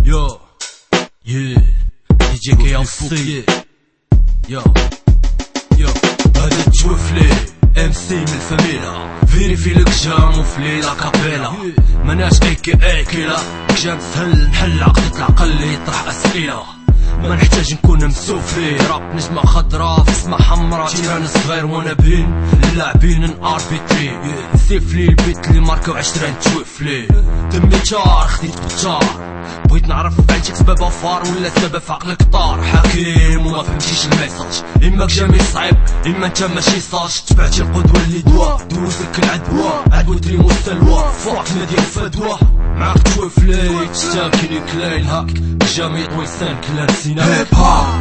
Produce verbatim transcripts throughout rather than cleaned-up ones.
Yo, yeah, دي جي كي سي. Yo, yo, هذا التوفلي ام سي من الفاميلا، فيريفي لك جامو في ليلة كابيلا، مناش اي كي اي كيلا، جام سهل نحل عقدة العقل اللي يطرح اسئلة، ما نحتاج نكون مسوفي، راب نجمة خضرا في سما حمرا، جيران صغير وانا بين اللاعبين ان اربيتري، سيف لي البيت اللي ماركا وعشرين توفلي، دمي تار خديت بالتار، بغيت نعرف عندك سبب فار ولا سبب في عقلك طار، حكيم وما فهمتيش الميساج، اما جميل صعيب اما انت ماشي صاج، تبعتي القدوة اللي دوا دوزك العدوى، عدوى تريمو السلوى فوق ما ديال فدوى، معاك توفلي تستاكلي كلاي الهاك جامي طوي سان كلا نسينا هيب هاب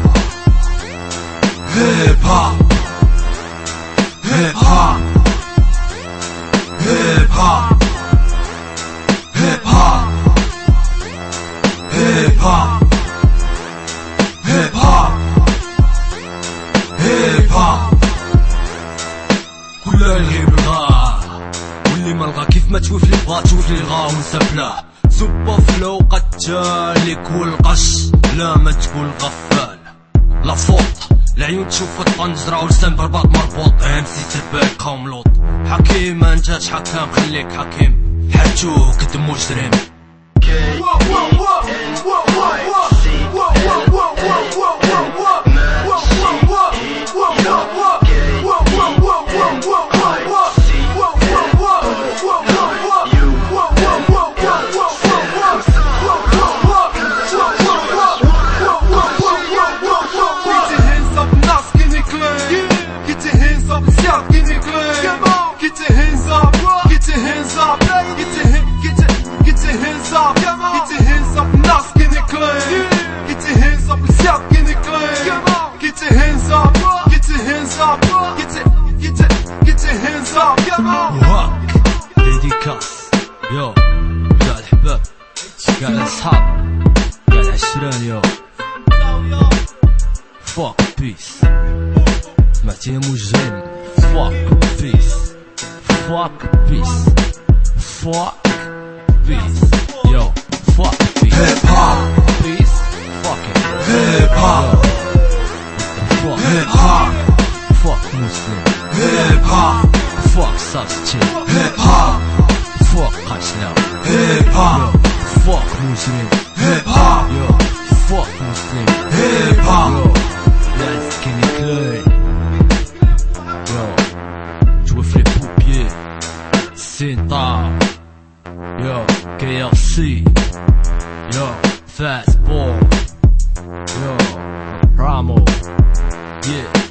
هيب هاب هيب هاب هيب هاب هيب هاب هيب هاب هيب هاب هيب هاب كلها الغيب الغا واللي ما لغا كيف ما توفلي بغا توفلي الغا ونسبلاه، سوبا فلو قتالك والقش لا ما تقول غفال، لا فوط العيون تشوف الطنجرة ولسان برباط مربوط، ام سي تبعي قوم لوط، حكيم ما انتاش حكام خليك حكيم، حاجوك دم مجرم. وهاك ديديكاس يو قاع الحباب قاع الأصحاب قاع العشران يو فوق بيس سمعتي يا مجرم فوق بيس فوق بيس فوق بيس يو فوق بيس هيب هاب بيس فوق هيب هاب فوق هيب هاب فوق مسلم هيب هاب فوق ساستين هيب هاب فوق قتلة هيب هاب فوق مجرم هيب هاب يو فوق مسلم هيب هاب يو لا سكيني كلاي يو توفلي بوبيي سينطا يو كي ار سي يو فاست بول يو رامو yeah